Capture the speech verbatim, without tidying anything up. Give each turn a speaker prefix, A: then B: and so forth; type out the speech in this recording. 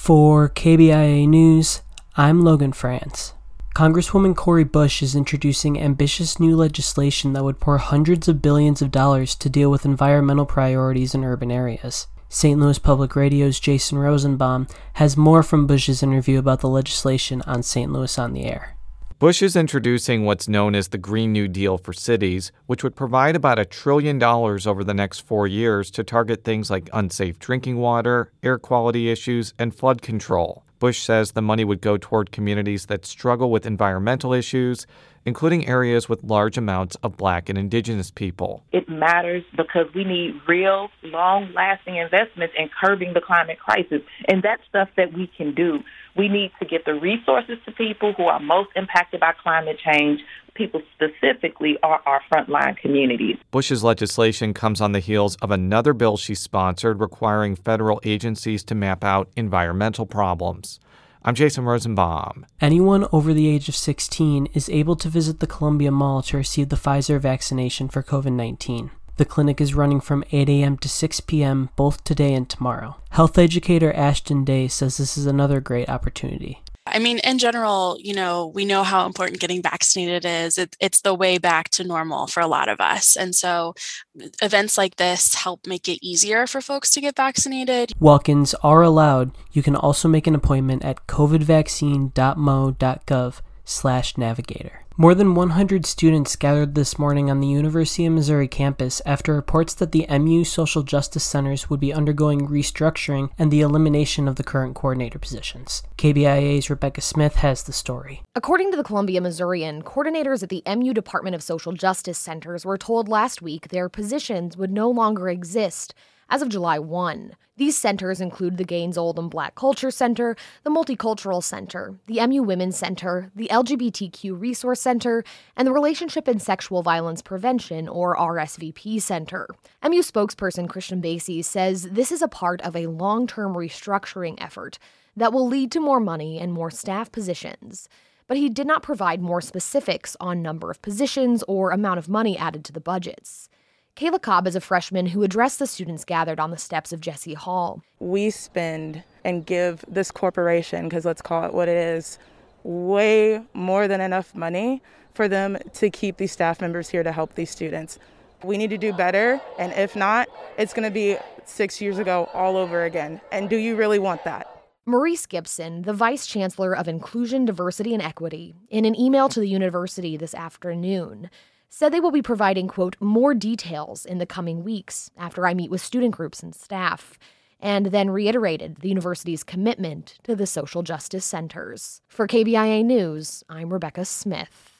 A: For K B I A News, I'm Logan France. Congresswoman Cori Bush is introducing ambitious new legislation that would pour hundreds of billions of dollars to deal with environmental priorities in urban areas. Saint Louis Public Radio's Jason Rosenbaum has more from Bush's interview about the legislation on Saint Louis on the Air.
B: Bush is introducing what's known as the Green New Deal for cities, which would provide about a trillion dollars over the next four years to target things like unsafe drinking water, air quality issues, and flood control. Bush says the money would go toward communities that struggle with environmental issues, including areas with large amounts of Black and Indigenous people.
C: It matters because we need real, long-lasting investments in curbing the climate crisis, and that's stuff that we can do. We need to get the resources to people who are most impacted by climate change. People specifically are our frontline communities.
B: Bush's legislation comes on the heels of another bill she sponsored requiring federal agencies to map out environmental problems. I'm Jason Rosenbaum.
A: Anyone over the age of sixteen is able to visit the Columbia Mall to receive the Pfizer vaccination for covid nineteen. The clinic is running from eight a.m. to six p.m. both today and tomorrow. Health educator Ashton Day says this is another great opportunity.
D: I mean, in general, you know, we know how important getting vaccinated is. It, it's the way back to normal for a lot of us. And so events like this help make it easier for folks to get vaccinated.
A: Walk-ins are allowed. You can also make an appointment at covidvaccine.mo.gov slash navigator. More than one hundred students gathered this morning on the University of Missouri campus after reports that the M U social justice centers would be undergoing restructuring and the elimination of the current coordinator positions. K B I A's Rebecca Smith has the story.
E: According to the Columbia Missourian, coordinators at the M U Department of Social Justice Centers were told last week their positions would no longer exist as of July first. These centers include the Gaines Oldham Black Culture Center, the Multicultural Center, the M U Women's Center, the L G B T Q Resource Center, and the Relationship and Sexual Violence Prevention, or R S V P Center. M U spokesperson Christian Basie says this is a part of a long-term restructuring effort that will lead to more money and more staff positions. But he did not provide more specifics on number of positions or amount of money added to the budgets. Kayla Cobb is a freshman who addressed the students gathered on the steps of Jesse Hall.
F: We spend and give this corporation, because let's call it what it is, way more than enough money for them to keep these staff members here to help these students. We need to do better, and if not, it's going to be six years ago all over again. And do you really want that?
E: Maurice Gibson, the Vice Chancellor of Inclusion, Diversity, and Equity, in an email to the university this afternoon, said they will be providing, quote, more details in the coming weeks after I meet with student groups and staff, and then reiterated the university's commitment to the social justice centers. For K B I A News, I'm Rebecca Smith.